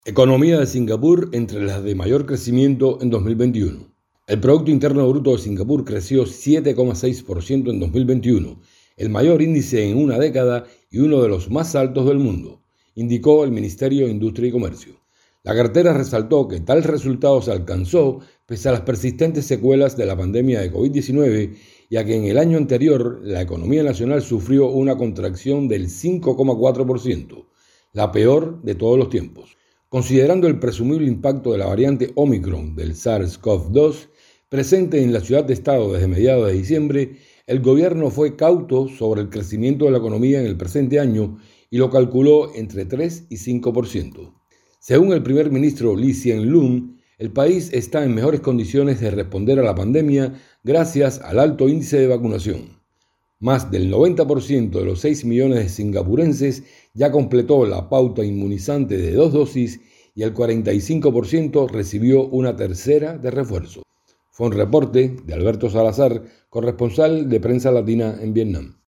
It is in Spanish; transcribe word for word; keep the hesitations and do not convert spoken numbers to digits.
Economía de Singapur entre las de mayor crecimiento en dos mil veintiuno. El Producto Interno Bruto de Singapur creció siete coma seis por ciento en dos mil veintiuno, el mayor índice en una década y uno de los más altos del mundo, indicó el Ministerio de Industria y Comercio. La cartera resaltó que tal resultado se alcanzó pese a las persistentes secuelas de la pandemia de covid diecinueve y a que en el año anterior la economía nacional sufrió una contracción del cinco coma cuatro por ciento, la peor de todos los tiempos. Considerando el presumible impacto de la variante Omicron del SARS-CoV dos presente en la ciudad-estado desde mediados de diciembre, el gobierno fue cauto sobre el crecimiento de la economía en el presente año y lo calculó entre tres y cinco por ciento. Según el primer ministro Lee Hsien Loong, el país está en mejores condiciones de responder a la pandemia gracias al alto índice de vacunación. Más del noventa por ciento de los seis millones de singapurenses ya completó la pauta inmunizante de dos dosis y el cuarenta y cinco por ciento recibió una tercera de refuerzo. Fue un reporte de Alberto Salazar, corresponsal de Prensa Latina en Vietnam.